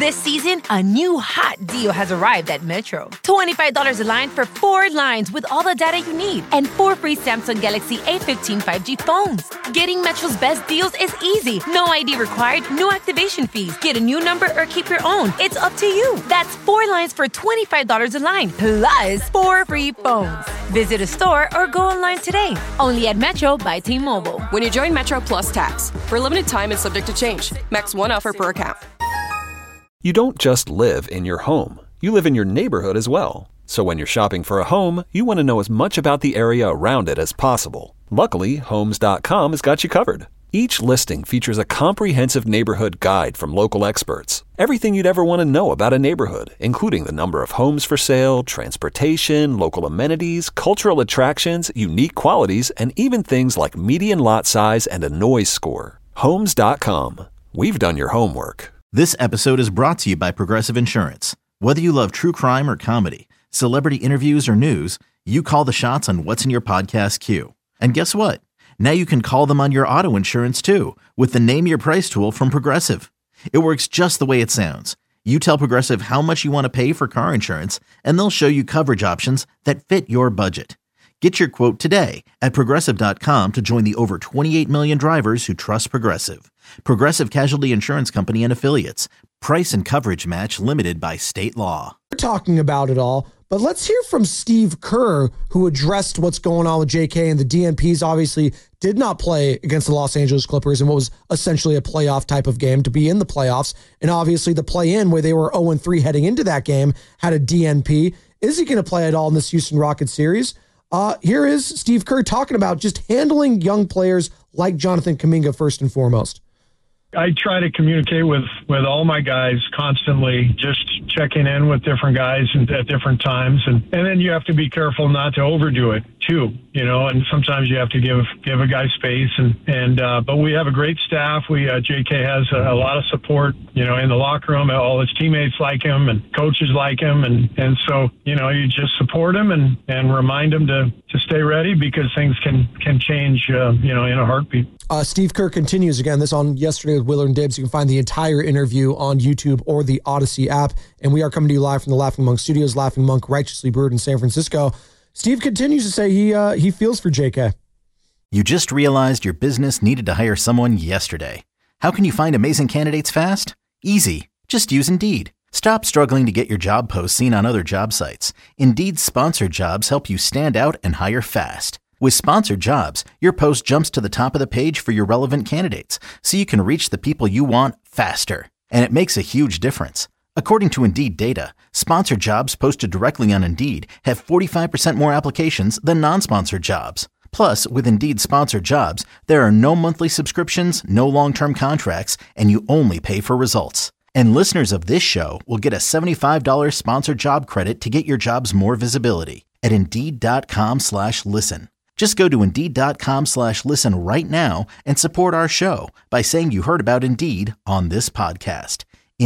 This season, a new hot deal has arrived at Metro. $25 a line for 4 lines with all the data you need and 4 free Samsung Galaxy A15 5G phones. Getting Metro's best deals is easy. No ID required, no activation fees. Get a new number or keep your own. It's up to you. That's 4 lines for $25 a line, plus 4 free phones. Visit a store or go online today. Only at Metro by T-Mobile. When you join Metro Plus Tax. For a limited time and subject to change. Max 1 offer per account. You don't just live in your home. You live in your neighborhood as well. So when you're shopping for a home, you want to know as much about the area around it as possible. Luckily, Homes.com has got you covered. Each listing features a comprehensive neighborhood guide from local experts. Everything you'd ever want to know about a neighborhood, including the number of homes for sale, transportation, local amenities, cultural attractions, unique qualities, and even things like median lot size and a noise score. Homes.com. We've done your homework. This episode is brought to you by Progressive Insurance. Whether you love true crime or comedy, celebrity interviews or news, you call the shots on what's in your podcast queue. And guess what? Now you can call them on your auto insurance too with the Name Your Price tool from Progressive. It works just the way it sounds. You tell Progressive how much you want to pay for car insurance, and they'll show you coverage options that fit your budget. Get your quote today at Progressive.com to join the over 28 million drivers who trust Progressive. Progressive Casualty Insurance Company and Affiliates. Price and coverage match limited by state law. We're talking about it all, but let's hear from Steve Kerr, who addressed what's going on with JK, and the DNPs obviously did not play against the Los Angeles Clippers in what was essentially a playoff type of game to be in the playoffs. And obviously the play-in where they were 0-3 heading into that game had a DNP. Is he going to play at all in this Houston Rockets series? Here is Steve Kerr talking about just handling young players like Jonathan Kuminga first and foremost. I try to communicate with all my guys constantly, just checking in with different guys at different times. And then you have to be careful not to overdo it too, and sometimes you have to give a guy space but we have a great staff. JK has a lot of support, in the locker room. All his teammates like him and coaches like him. And so, you just support him and remind him to stay ready because things can change, in a heartbeat. Steve Kerr continues again, this on Yesterday with Willard and Dibs. You can find the entire interview on YouTube or the Odyssey app. And we are coming to you live from the Laughing Monk Studios, Laughing Monk, righteously brewed in San Francisco. Steve continues to say he feels for JK. You just realized your business needed to hire someone yesterday. How can you find amazing candidates fast? Easy. Just use Indeed. Stop struggling to get your job posts seen on other job sites. Indeed's sponsored jobs help you stand out and hire fast. With sponsored jobs, your post jumps to the top of the page for your relevant candidates, so you can reach the people you want faster. And it makes a huge difference. According to Indeed data, sponsored jobs posted directly on Indeed have 45% more applications than non-sponsored jobs. Plus, with Indeed sponsored jobs, there are no monthly subscriptions, no long-term contracts, and you only pay for results. And listeners of this show will get a $75 sponsored job credit to get your jobs more visibility at Indeed.com/listen. Just go to Indeed.com/listen right now and support our show by saying you heard about Indeed on this podcast.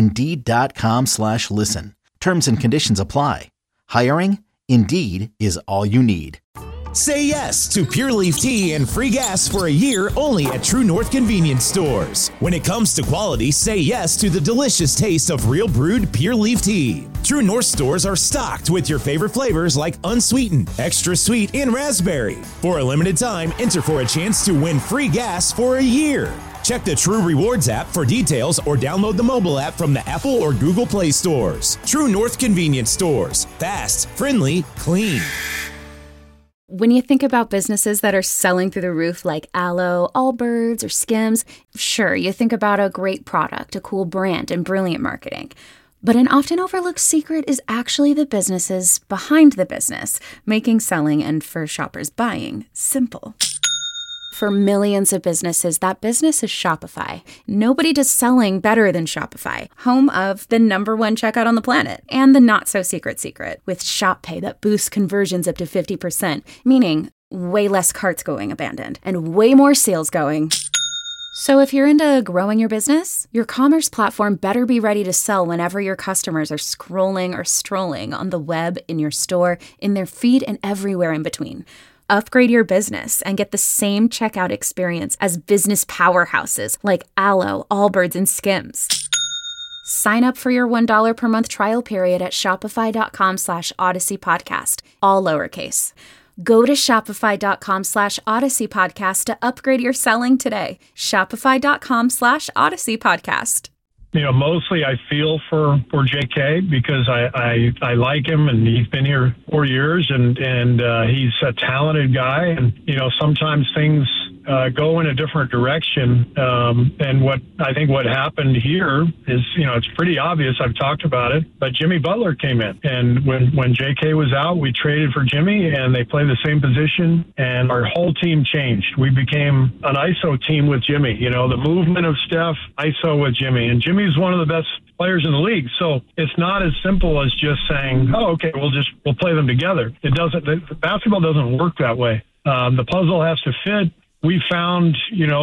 Indeed.com/listen. Terms and conditions apply. Hiring? Indeed is all you need. Say yes to Pure Leaf Tea and free gas for a year only at True North Convenience Stores. When it comes to quality, say yes to the delicious taste of real brewed Pure Leaf Tea. True North stores are stocked with your favorite flavors like unsweetened, extra sweet, and raspberry. For a limited time, enter for a chance to win free gas for a year. Check the True Rewards app for details or download the mobile app from the Apple or Google Play stores. True North Convenience Stores. Fast, friendly, clean. When you think about businesses that are selling through the roof like Aloe, Allbirds, or Skims, sure, you think about a great product, a cool brand, and brilliant marketing. But an often overlooked secret is actually the businesses behind the business, making selling and, for shoppers, buying simple. For millions of businesses, that business is Shopify. Nobody does selling better than Shopify, home of the #1 checkout on the planet, and the not-so-secret secret, with Shop Pay that boosts conversions up to 50%, meaning way less carts going abandoned, and way more sales going. So if you're into growing your business, your commerce platform better be ready to sell whenever your customers are scrolling or strolling on the web, in your store, in their feed, and everywhere in between. Upgrade your business and get the same checkout experience as business powerhouses like Aloe, Allbirds, and Skims. Sign up for your $1 per month trial period at shopify.com/Odyssey Podcast, all lowercase. Go to shopify.com/Odyssey Podcast to upgrade your selling today. Shopify.com/Odyssey Podcast. Mostly I feel for JK because I like him, and he's been here 4 years, and he's a talented guy. And, sometimes things go in a different direction. And what happened here is, it's pretty obvious. I've talked about it, but Jimmy Butler came in, and when JK was out, we traded for Jimmy, and they play the same position, and our whole team changed. We became an ISO team with Jimmy. The movement of Steph, ISO with Jimmy, and Jimmy's one of the best players in the league. So it's not as simple as just saying, "Oh, okay, we'll play them together." It doesn't. Basketball doesn't work that way. The puzzle has to fit. We found,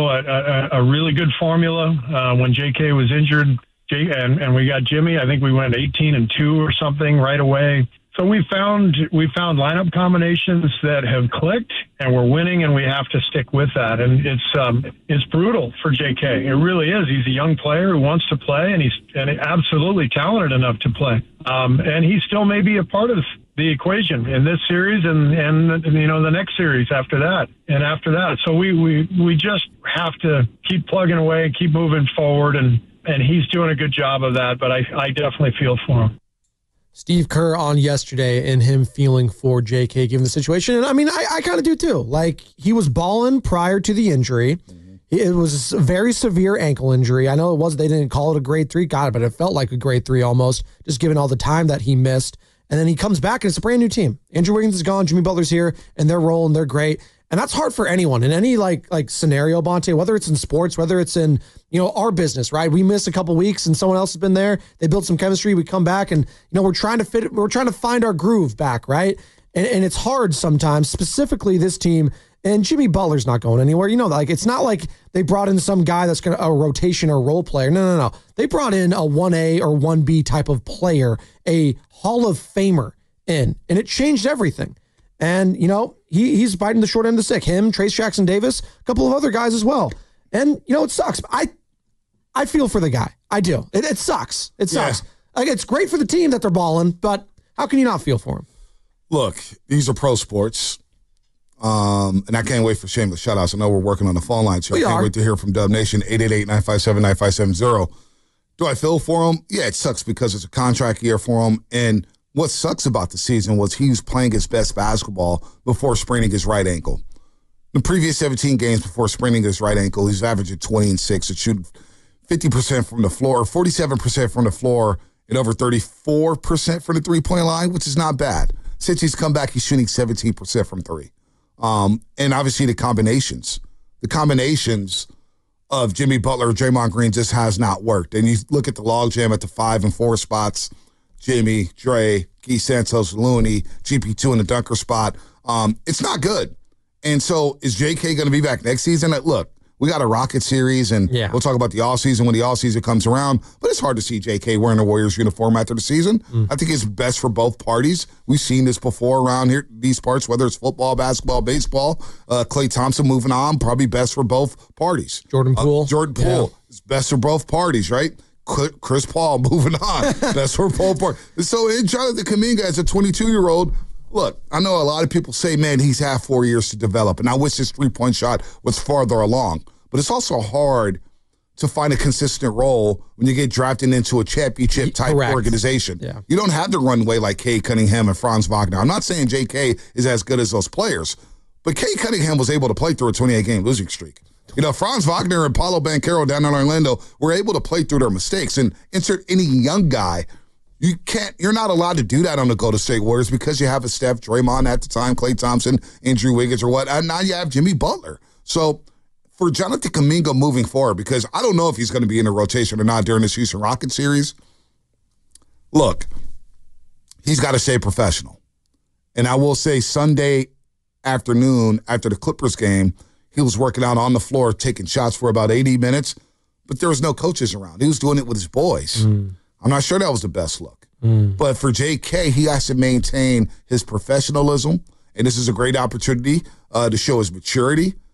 a really good formula when JK was injured, and we got Jimmy. I think we went 18-2 or something right away. So we found lineup combinations that have clicked, and we're winning, and we have to stick with that. And it's brutal for JK. It really is. He's a young player who wants to play, and he's absolutely talented enough to play. And he still may be a part of the equation in this series and the next series after that and after that. So we just have to keep plugging away and keep moving forward, and he's doing a good job of that. But I definitely feel for him. Steve Kerr on yesterday and him feeling for JK given the situation. And I kind of do too. Like, he was balling prior to the injury. It was a very severe ankle injury. I know they didn't call it a grade 3, but it felt like a grade 3 almost, just given all the time that he missed. And then he comes back and it's a brand new team. Andrew Wiggins is gone. Jimmy Butler's here and they're rolling. They're great. And that's hard for anyone in any like scenario, Bonte, whether it's in sports, whether it's in, our business, right? We miss a couple weeks and someone else has been there. They build some chemistry. We come back and, we're trying to find our groove back, right? And it's hard sometimes, specifically this team. And Jimmy Butler's not going anywhere. It's not like they brought in some guy that's going to a rotation or role player. No. They brought in a 1A or 1B type of player, a Hall of Famer in, and it changed everything. And, he's biting the short end of the stick. Him, Trace Jackson Davis, a couple of other guys as well. And, it sucks. I feel for the guy. I do. It sucks. It sucks. Yeah. Like, it's great for the team that they're balling, but how can you not feel for him? Look, these are pro sports. And I can't wait for shameless shout-outs. I know we're working on the phone line, so I can't wait to hear from Dub Nation, 888-957-9570. Do I feel for him? Yeah, it sucks because it's a contract year for him. And what sucks about the season was he was playing his best basketball before spraining his right ankle. The previous 17 games before spraining his right ankle, he's averaging 20 and 6. It shooting 50% from the floor, 47% from the floor, and over 34% from the three-point line, which is not bad. Since he's come back, he's shooting 17% from three. And obviously the combinations of Jimmy Butler, Draymond Green just has not worked. And you look at the logjam at the 5 and 4 spots, Jimmy, Dre, Keith Santos, Looney, GP2 in the dunker spot. It's not good. And so is JK going to be back next season? Look, we got a Rocket series, and we'll talk about the offseason when the offseason comes around. But it's hard to see JK wearing a Warriors uniform after the season. I think it's best for both parties. We've seen this before around here, these parts, whether it's football, basketball, baseball. Klay Thompson moving on, probably best for both parties. Jordan Poole. Is best for both parties, right? Chris Paul moving on, best for both parties. So Jonathan Kuminga as a 22-year-old, look, I know a lot of people say, man, he's had 4 years to develop, and I wish his three-point shot was farther along. But it's also hard to find a consistent role when you get drafted into a championship-type organization. Yeah. You don't have the runway like Cade Cunningham and Franz Wagner. I'm not saying J.K. is as good as those players, but Cade Cunningham was able to play through a 28-game losing streak. Franz Wagner and Paolo Banchero down in Orlando were able to play through their mistakes. And insert any young guy, you're not allowed to do that on the Golden State Warriors because you have a Steph, Draymond at the time, Klay Thompson, Andrew Wiggins or what, and now you have Jimmy Butler. So for Jonathan Kuminga moving forward, because I don't know if he's going to be in the rotation or not during this Houston Rockets series, look, he's got to stay professional. And I will say Sunday afternoon after the Clippers game, he was working out on the floor, taking shots for about 80 minutes, but there was no coaches around. He was doing it with his boys. I'm not sure that was the best look. But for JK, he has to maintain his professionalism, and this is a great opportunity to show his maturity,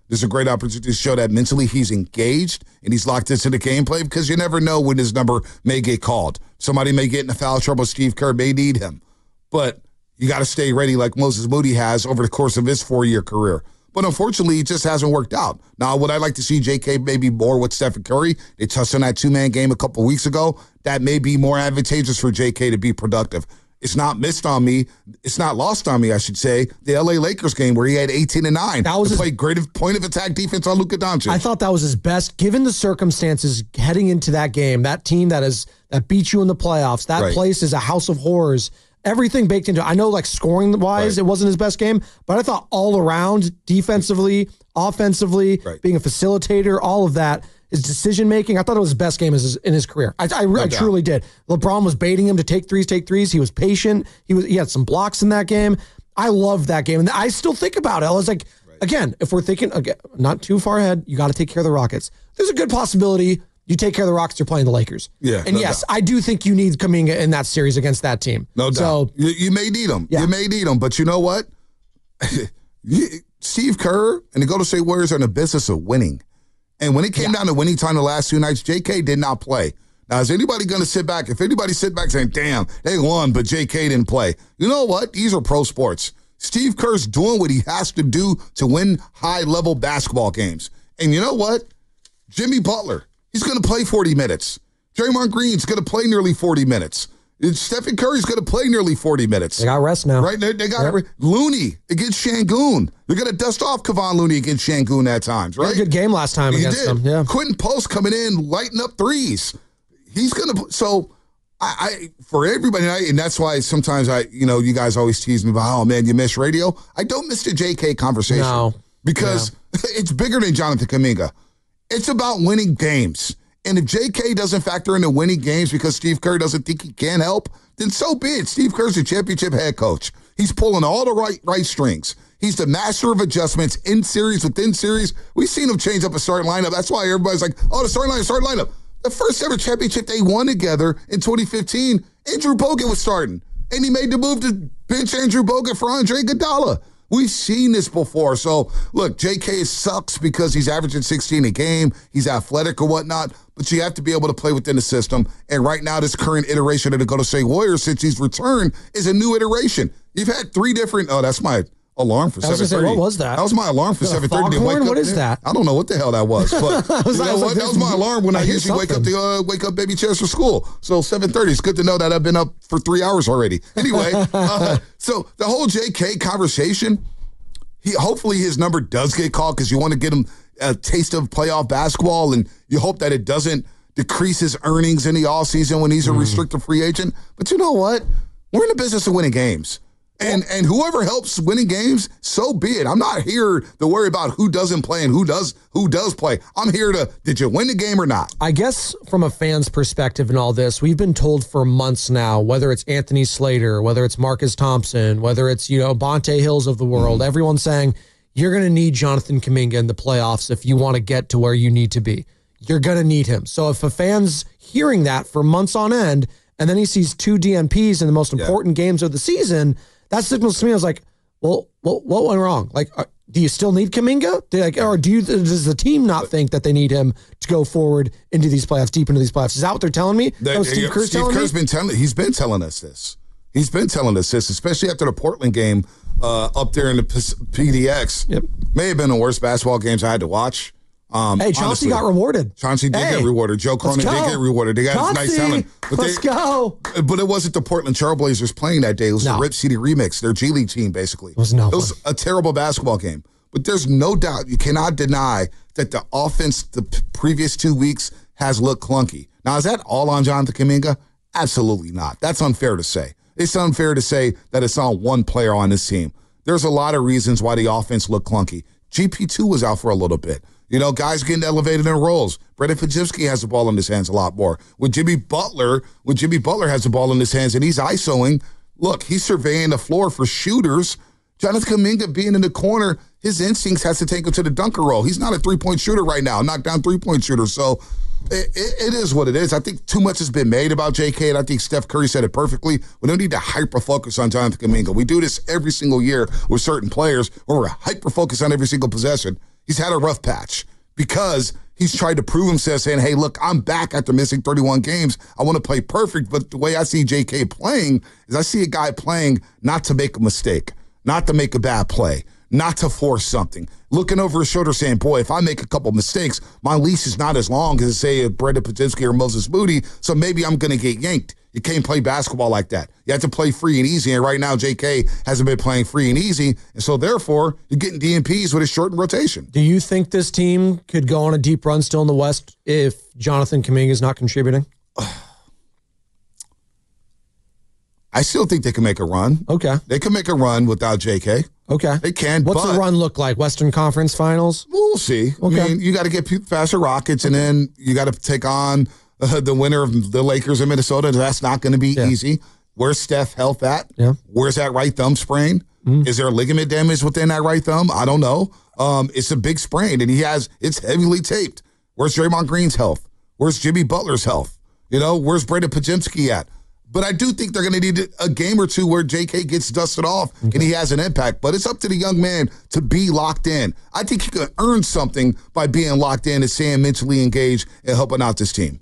there's a great opportunity to show that mentally he's engaged and he's locked into the gameplay because you never know when his number may get called. Somebody may get in foul trouble. Steve Kerr may need him. But you got to stay ready like Moses Moody has over the course of his 4-year career. But unfortunately, it just hasn't worked out. Now, would I like to see JK maybe more with Stephen Curry? They touched on that two-man game a couple weeks ago. That may be more advantageous for JK to be productive. It's not missed on me. It's not lost on me, I should say. The L.A. Lakers game where he had 18 and 9. That was played great point of attack defense on Luka Doncic. I thought that was his best, given the circumstances heading into that game. That team that beat you in the playoffs. That place is a house of horrors. Everything baked into it. I know, like, scoring-wise, it wasn't his best game, but I thought all around, defensively, offensively, being a facilitator, all of that, his decision-making, I thought it was his best game in his career. I truly did. LeBron was baiting him to take threes. He was patient. He had some blocks in that game. I loved that game, and I still think about it. I was like, again, if we're thinking, not too far ahead, you got to take care of the Rockets. There's a good possibility you take care of the Rockets, you're playing the Lakers. Yeah. And yes, I do think you need Kuminga in that series against that team. No doubt. So, you may need him. Yeah. You may need him. But you know what? Steve Kerr and the Golden State Warriors are in the business of winning. And when it came down to winning time the last 2 nights, JK did not play. Now, is anybody going to sit back? If anybody sit back saying, damn, they won, but JK didn't play. You know what? These are pro sports. Steve Kerr's doing what he has to do to win high-level basketball games. And you know what? Jimmy Butler, he's going to play 40 minutes. Draymond Green's going to play nearly 40 minutes. Stephen Curry's going to play nearly 40 minutes. They got rest now. Right? They got Looney against Şengün. They're going to dust off Kevon Looney against Şengün at times, right? He had a good game last time against them. Yeah. Quentin Post coming in, lighting up threes. He's going to – so I for everybody, and that's why sometimes you guys always tease me about, oh, man, you miss radio. I don't miss the JK conversation. No. Because it's bigger than Jonathan Kuminga. It's about winning games. And if JK doesn't factor into winning games because Steve Kerr doesn't think he can help, then so be it. Steve Kerr's a championship head coach. He's pulling all the right strings. He's the master of adjustments in series, within series. We've seen him change up a starting lineup. That's why everybody's like, oh, the starting lineup. The first ever championship they won together in 2015, Andrew Bogut was starting. And he made the move to bench Andrew Bogut for Andre Iguodala. We've seen this before. So, look, JK sucks because he's averaging 16 a game. He's athletic or whatnot. But you have to be able to play within the system. And right now, this current iteration of the Golden State Warriors, since he's returned, is a new iteration. You've had 3 different – oh, that's my alarm for 7:30. What was that? That was my alarm for 7:30 to wake up. What is that? I don't know what the hell that was. But that was my alarm when I usually wake up baby chairs for school. So 7:30. It's good to know that I've been up for 3 hours already. Anyway, so the whole JK conversation, hopefully his number does get called because you want to get him a taste of playoff basketball, and you hope that it doesn't decrease his earnings in the offseason when he's a restricted free agent. But you know what? We're in the business of winning games. And whoever helps winning games, so be it. I'm not here to worry about who doesn't play and who does play. I'm here to, did you win the game or not? I guess from a fan's perspective in all this, we've been told for months now, whether it's Anthony Slater, whether it's Marcus Thompson, whether it's, Bonte Hills of the world, everyone's saying, you're going to need Jonathan Kuminga in the playoffs if you want to get to where you need to be. You're going to need him. So if a fan's hearing that for months on end, and then he sees 2 DNPs in the most important games of the season, that signals to me, I was like, well, what went wrong? Like, do you still need Kuminga? Does the team not think that they need him to go forward into these playoffs, deep into these playoffs? Is that what they're telling me? Steve Kerr's been telling us this. He's been telling us this, especially after the Portland game up there in the PDX. Yep. May have been the worst basketball games I had to watch. Chauncey honestly, got rewarded. Chauncey did get rewarded. Joe Cronin did get rewarded. They got nice talent. Let's go. But it wasn't the Portland Trailblazers playing that day. It was the Rip City Remix, their G League team, basically. It was a terrible basketball game. But there's no doubt, you cannot deny that the offense the previous 2 weeks has looked clunky. Now, is that all on Jonathan Kuminga? Absolutely not. That's unfair to say. It's unfair to say that it's on one player on this team. There's a lot of reasons why the offense looked clunky. GP2 was out for a little bit. Guys getting elevated in roles. Brandon Podziemski has the ball in his hands a lot more. When Jimmy Butler has the ball in his hands and he's ISOing, look, he's surveying the floor for shooters. Jonathan Kuminga being in the corner, his instincts has to take him to the dunker role. He's not a three-point shooter right now, knockdown three-point shooter. So it is what it is. I think too much has been made about JK, and I think Steph Curry said it perfectly. We don't need to hyper-focus on Jonathan Kuminga. We do this every single year with certain players where we're hyper-focused on every single possession. He's had a rough patch because he's tried to prove himself saying, hey, look, I'm back after missing 31 games. I want to play perfect. But the way I see JK playing is I see a guy playing not to make a mistake, not to make a bad play, not to force something. Looking over his shoulder saying, boy, if I make a couple mistakes, my leash is not as long as, say, Brandon Podziemski or Moses Moody, so maybe I'm going to get yanked. You can't play basketball like that. You have to play free and easy, and right now JK hasn't been playing free and easy, and so therefore you're getting DNPs with a shortened rotation. Do you think this team could go on a deep run still in the West if Jonathan Kuminga is not contributing? I still think they can make a run. Okay. They can make a run without JK. Okay. They can. What's the run look like? Western Conference Finals? We'll see. Okay. I mean, you got to get past the Rockets, and then you got to take on the winner of the Lakers in Minnesota. That's not going to be easy. Where's Steph health at? Yeah. Where's that right thumb sprain? Is there ligament damage within that right thumb? I don't know. It's a big sprain, and it's heavily taped. Where's Draymond Green's health? Where's Jimmy Butler's health? Where's Brandon Podziemski at? But I do think they're going to need a game or two where JK gets dusted off and he has an impact. But it's up to the young man to be locked in. I think he could earn something by being locked in and staying mentally engaged and helping out this team.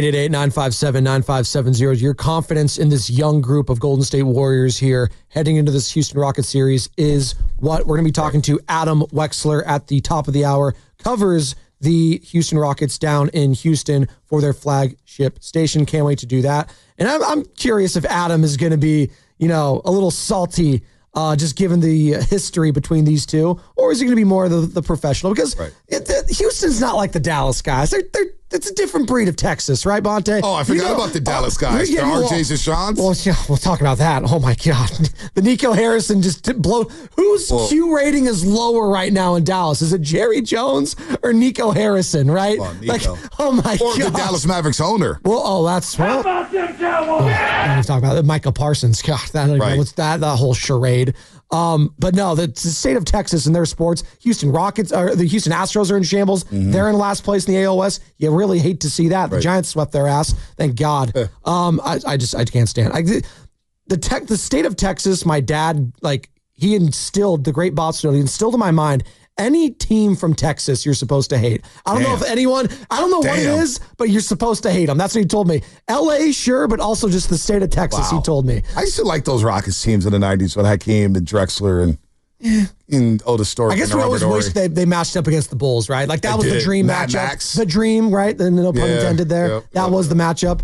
888-957-9570. Your confidence in this young group of Golden State Warriors here heading into this Houston Rockets series is what we're going to be talking to Adam Wexler at the top of the hour. Covers the Houston Rockets down in Houston for their flagship station. Can't wait to do that. And I'm curious if Adam is going to be, a little salty, just given the history between these two, or is he going to be more the professional? Because Houston's not like the Dallas guys. It's a different breed of Texas, right, Bonte? Oh, I forgot about the Dallas guys. The RJs and Seans. Well, yeah, we'll talk about that. Oh, my God. The Nico Harrison just Whose Q rating is lower right now in Dallas? Is it Jerry Jones or Nico Harrison, right? Well, Nico. Oh, my God. Or the Dallas Mavericks owner. How about them Cowboys? I'm talking about Michael Parsons. God, what's that whole charade. But no, the state of Texas and their sports, Houston Rockets, or the Houston Astros are in shambles. Mm-hmm. They're in last place in the AOS. You really hate to see that. The Giants swept their ass. Thank God. I can't stand the state of Texas. My dad, he instilled the great Bob Snow. He instilled in my mind, any team from Texas you're supposed to hate. I don't know if anyone, I don't know what it is, but you're supposed to hate them. That's what he told me. LA, sure, but also just the state of Texas, he told me. I used to like those Rockets teams in the 90s with Hakeem and Drexler and Otis Stork. I guess we always wish they matched up against the Bulls, right? Like that was the dream matchup. The dream, right? No pun intended there. That was the matchup.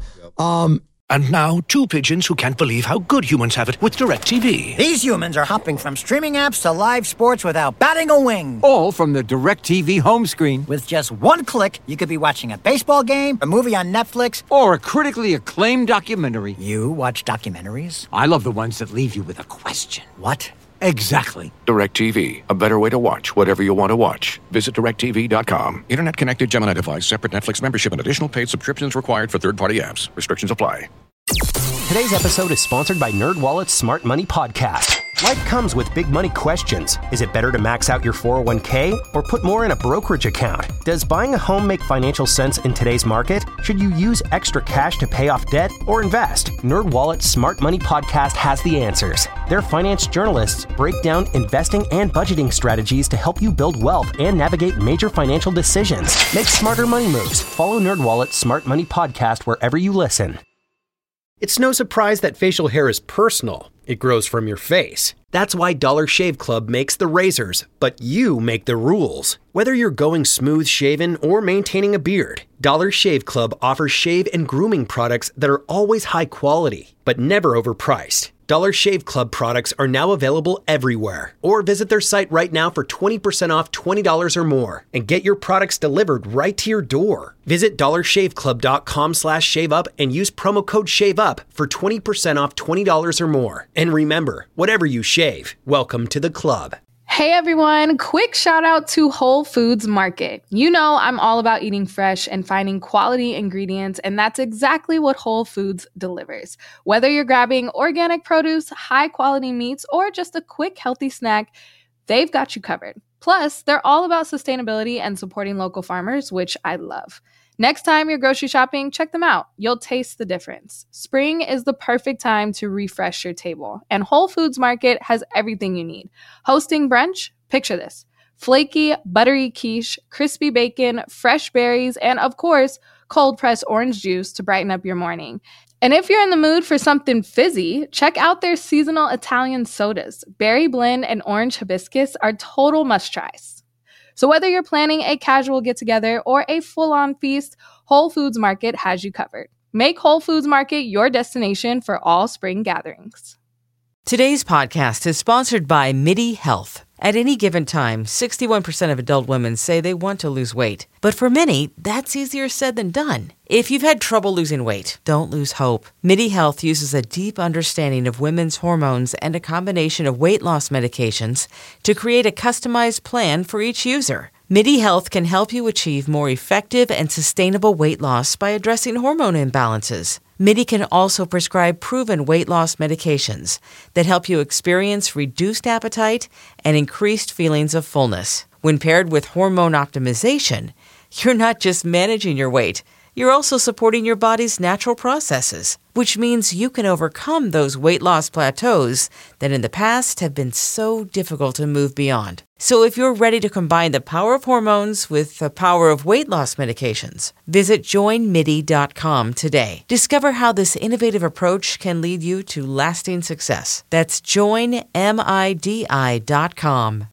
And now, two pigeons who can't believe how good humans have it with DirecTV. These humans are hopping from streaming apps to live sports without batting a wing. All from the DirecTV home screen. With just one click, you could be watching a baseball game, a movie on Netflix, or a critically acclaimed documentary. You watch documentaries? I love the ones that leave you with a question. What? Exactly. DirecTV. A better way to watch whatever you want to watch. Visit DirecTV.com. Internet connected Gemini device, separate Netflix membership, and additional paid subscriptions required for third-party apps. Restrictions apply. Today's episode is sponsored by NerdWallet's Smart Money Podcast. Life comes with big money questions. Is it better to max out your 401k or put more in a brokerage account? Does buying a home make financial sense in today's market? Should you use extra cash to pay off debt or invest? NerdWallet's Smart Money Podcast has the answers. Their finance journalists break down investing and budgeting strategies to help you build wealth and navigate major financial decisions. Make smarter money moves. Follow NerdWallet's Smart Money Podcast wherever you listen. It's no surprise that facial hair is personal. It grows from your face. That's why Dollar Shave Club makes the razors, but you make the rules. Whether you're going smooth shaven or maintaining a beard, Dollar Shave Club offers shave and grooming products that are always high quality, but never overpriced. Dollar Shave Club products are now available everywhere. Or visit their site right now for 20% off $20 or more and get your products delivered right to your door. Visit dollarshaveclub.com/shaveup and use promo code SHAVEUP for 20% off $20 or more. And remember, whatever you shave, welcome to the club. Hey everyone, quick shout out to Whole Foods Market. You know I'm all about eating fresh and finding quality ingredients, and that's exactly what Whole Foods delivers. Whether you're grabbing organic produce, high quality meats, or just a quick healthy snack, they've got you covered. Plus, they're all about sustainability and supporting local farmers, which I love. Next time you're grocery shopping, check them out. You'll taste the difference. Spring is the perfect time to refresh your table, and Whole Foods Market has everything you need. Hosting brunch? Picture this. flaky, buttery quiche, crispy bacon, fresh berries, and of course, cold-pressed orange juice to brighten up your morning. And if you're in the mood for something fizzy, check out their seasonal Italian sodas. Berry blend and orange hibiscus are total must-tries. So whether you're planning a casual get-together or a full-on feast, Whole Foods Market has you covered. Make Whole Foods Market your destination for all spring gatherings. Today's podcast is sponsored by MIDI Health. At any given time, 61% of adult women say they want to lose weight. But for many, that's easier said than done. If you've had trouble losing weight, don't lose hope. MIDI Health uses a deep understanding of women's hormones and a combination of weight loss medications to create a customized plan for each user. MIDI Health can help you achieve more effective and sustainable weight loss by addressing hormone imbalances. MIDI can also prescribe proven weight loss medications that help you experience reduced appetite and increased feelings of fullness. When paired with hormone optimization, you're not just managing your weight, you're also supporting your body's natural processes, which means you can overcome those weight loss plateaus that in the past have been so difficult to move beyond. So if you're ready to combine the power of hormones with the power of weight loss medications, visit joinmidi.com today. Discover how this innovative approach can lead you to lasting success. That's joinmidi.com.